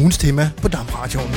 ugens tema på DAB-radioen.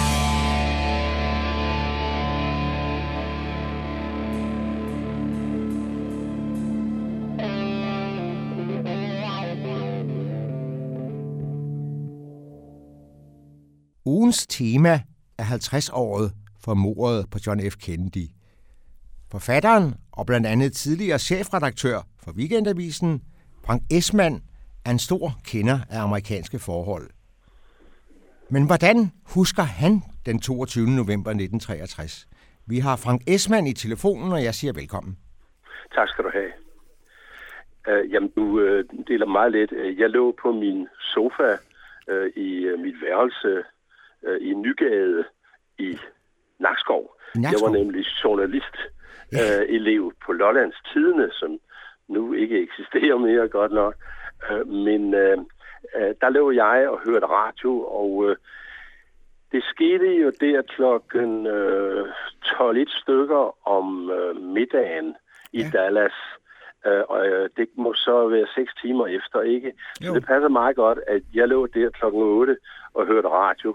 Ugens tema er 50-året for mordet på John F. Kennedy. Forfatteren og blandt andet tidligere chefredaktør for Weekendavisen, Frank Esmann, er en stor kender af amerikanske forhold. Men hvordan husker han den 22. november 1963? Vi har Frank Esmann i telefonen, og jeg siger velkommen. Tak skal du have. Jamen, du deler meget lidt. Jeg lå på min sofa i mit værelse i Nygade i Nakskov. Jeg var nemlig journalist-elev på Lollands Tidende, som nu ikke eksisterer mere, godt nok. Men der lå jeg og hørte radio, og det skete jo der klokken 12 stykker om middagen i Dallas. Og det må så være 6 timer efter, ikke? Så det passer meget godt, at jeg lå der klokken 8 og hørte radio.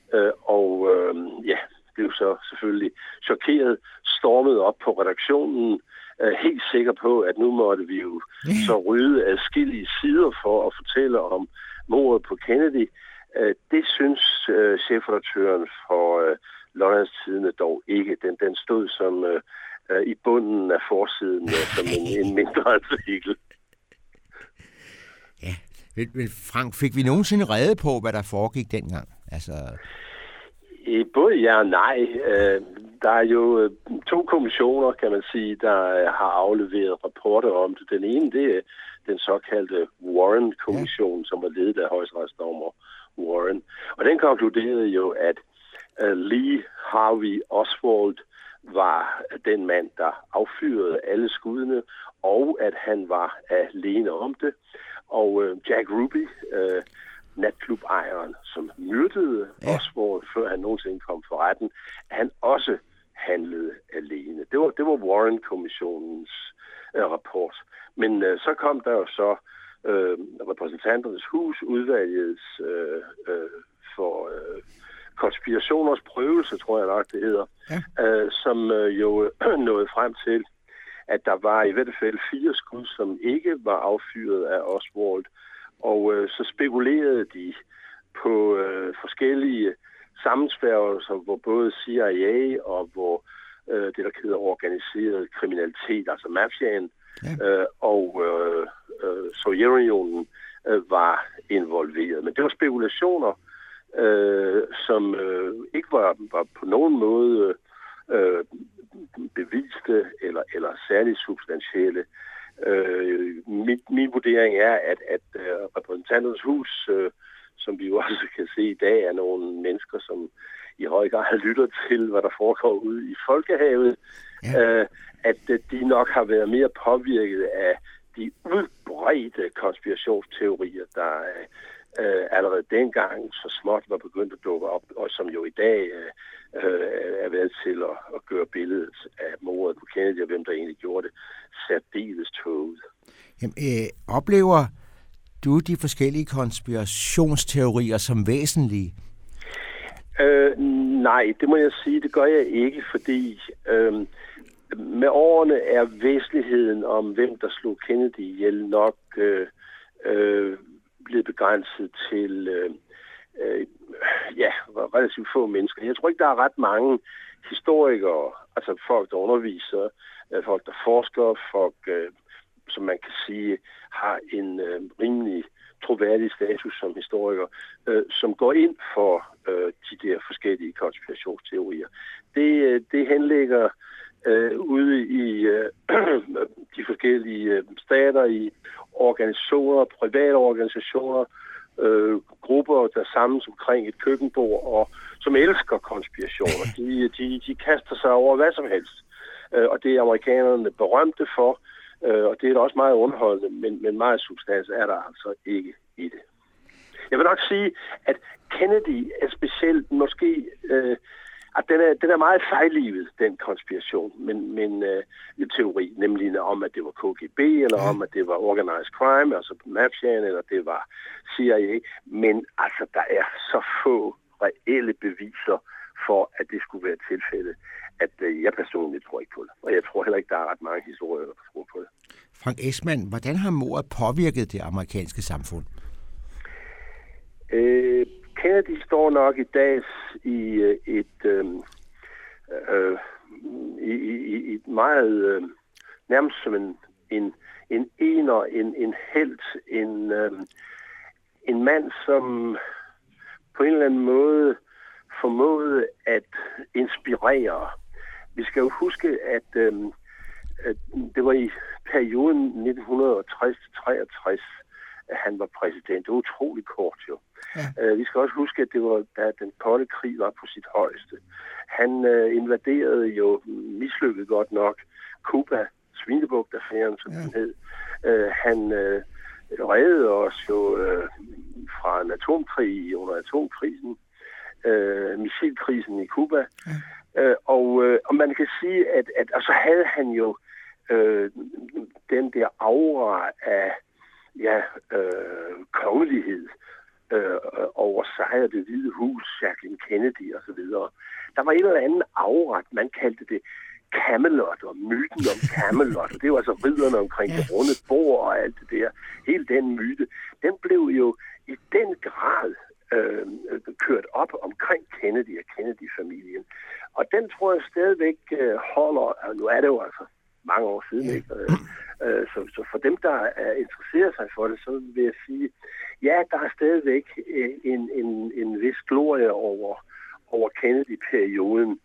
Blev så selvfølgelig chokeret, stormet op på redaktionen, helt sikker på, at nu måtte vi jo så rydde adskillige sider for at fortælle om mordet på Kennedy. Det synes chefredaktøren for Lollands Tidende dog ikke. Den stod som i bunden af forsiden som en mindre artikel. Ja, men Frank, fik vi nogensinde rede på, hvad der foregik dengang? Altså... Både ja og nej. Der er jo 2 kommissioner, kan man sige, der har afleveret rapporter om det. Den ene, det er den såkaldte Warren-kommission, som var ledet af højesteretsdommer Warren. Og den konkluderede jo, at Lee Harvey Oswald var den mand, der affyrede alle skuddene, og at han var alene om det. Og Jack Ruby, natklubejeren, som myrdede Oswald, før han nogensinde kom for retten, han også handlede alene. Det var Warren-kommissionens rapport. Men så kom der jo så repræsentanternes hus, udvalgets for konspirationers prøvelse, tror jeg nok det hedder, som jo nåede frem til, at der var i hvert fald 4 skud, som ikke var affyret af Oswald. Og så spekulerede de på forskellige sammensværgelser, hvor både CIA og hvor det, der hedder organiseret kriminalitet, altså mafiaen, og Sovjetunionen var involveret. Men det var spekulationer, som ikke var på nogen måde beviste eller særligt substantielle. Min vurdering er, at repræsentanternes hus, som vi jo også kan se i dag, er nogle mennesker, som i høj grad lytter til, hvad der foregår ude i folkehavet, at de nok har været mere påvirket af de udbredte konspirationsteorier, der allerede dengang så småt var begyndt at dukke op, og som jo i dag er været til at gøre billedet af mordet på Kennedy, og hvem der egentlig gjorde det, særdeles tåget. Oplever du de forskellige konspirationsteorier som væsentlige? Nej, det må jeg sige, det gør jeg ikke, fordi med årene er væsentligheden om, hvem der slog Kennedy ihjel, nok blevet begrænset til relativt få mennesker. Jeg tror ikke, der er ret mange historikere, altså folk, der underviser, folk, der forsker, folk, som man kan sige, har en rimelig troværdig status som historiker, som går ind for de der forskellige konspirationsteorier. Det henlægger ude i de forskellige stater, i organisationer, private organisationer, grupper, der samles omkring et køkkenbord, og som elsker konspirationer. De kaster sig over hvad som helst. Og det er amerikanerne berømte for, og det er da også meget underholdende, men meget substans er der altså ikke i det. Jeg vil nok sige, at Kennedy er specielt måske Den er meget sejlivet, den konspiration, men teori, nemlig om, at det var KGB, eller om, at det var organized crime, altså mafiaen, eller det var CIA. Men altså, der er så få reelle beviser for, at det skulle være tilfældet, at jeg personligt tror ikke på det. Og jeg tror heller ikke, der er ret mange historier, der tror på det. Frank Esmann, hvordan har mordet påvirket det amerikanske samfund? Kennedy står nok i dag i et meget nærmest som en helt, en mand, som på en eller anden måde formåede at inspirere. Vi skal jo huske, at det var i perioden 1960-63, at han var præsident. Det var utroligt kort, jo. Ja. Vi skal også huske, at det var, da den kolde krig var på sit højeste. Han invaderede jo, mislykket godt nok, Cuba, Svinebugtaffæren, som den hed. Han reddede os jo fra en atomkrig under atomkrisen, missilkrisen i Cuba. Ja. Og man kan sige, at og så havde han jo den der aura af kongelighed over sig og det Hvide Hus, Jacqueline Kennedy og så videre. Der var en eller anden aura, man kaldte det Camelot, og myten om Camelot, og det var altså ridderne omkring det runde bord og alt det der. Hele den myte, den blev jo i den grad kørt op omkring Kennedy og Kennedy-familien. Og den tror jeg stadigvæk holder, nu er det jo altså mange år siden, ikke? Så for dem, der interesserer sig for det, så vil jeg sige, ja, der er stadigvæk en vis glorie over Kennedy-perioden.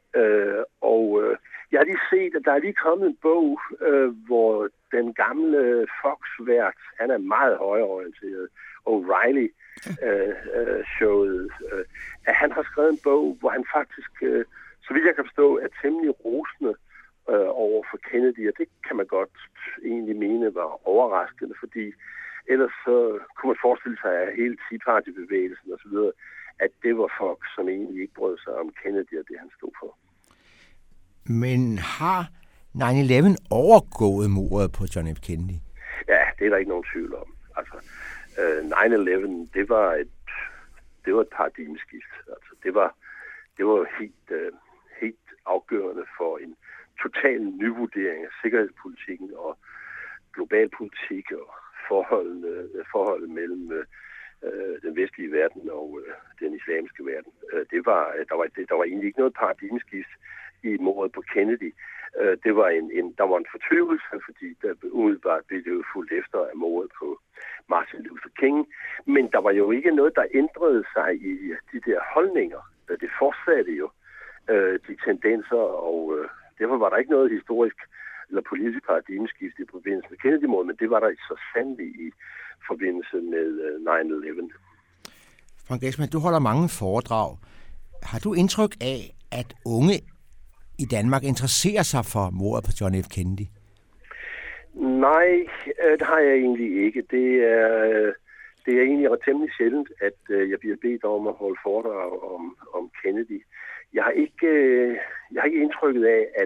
Jeg har lige set, at der er lige kommet en bog, hvor den gamle Fox-vært, han er meget højreorienteret, O'Reilly, showet, at han har skrevet en bog, hvor han faktisk, så vidt jeg kan forstå, er temmelig rosende over for Kennedy, og det kan man godt egentlig mene var overraskende, fordi ellers så kunne man forestille sig, at hele Tea Party-bevægelsen og så videre, at det var folk, som egentlig ikke brød sig om Kennedy og det, han stod for. Men har 9/11 overgået mordet på John F. Kennedy? Ja, det er der ikke nogen tvivl om. Altså, 9/11, det var et paradigmeskift. Altså, det var helt afgørende for en total nyvurdering af sikkerhedspolitikken og globalpolitik og forholdet mellem den vestlige verden og den islamiske verden. Der var egentlig ikke noget paradigmeskift i mordet på Kennedy. Det var der var en fortvivlelse, fordi der umiddelbart blev det jo fuldt efter af mordet på Martin Luther King. Men der var jo ikke noget, der ændrede sig i de der holdninger. Det fortsatte jo de tendenser, og derfor var der ikke noget historisk eller politisk paradigmeskift i forbindelse med Kennedy-mordet, men det var der så sandelig i forbindelse med 9/11. Frank Esmann, du holder mange foredrag. Har du indtryk af, at unge i Danmark interesserer sig for mordet på John F. Kennedy? Nej, det har jeg egentlig ikke. Det er egentlig ret temmelig sjældent, at jeg bliver bedt om at holde foredrag om Kennedy. Jeg har ikke indtrykket af, at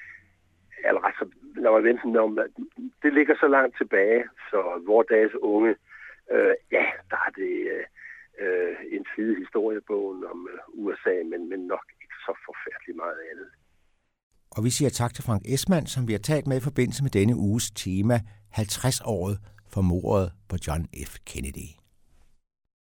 det ligger så langt tilbage, så vores dages unge, der er det en side i historiebogen om USA, men nok ikke så forfærdeligt meget andet. Og vi siger tak til Frank Esmann, som vi har talt med i forbindelse med denne uges tema 50-året for mordet på John F. Kennedy.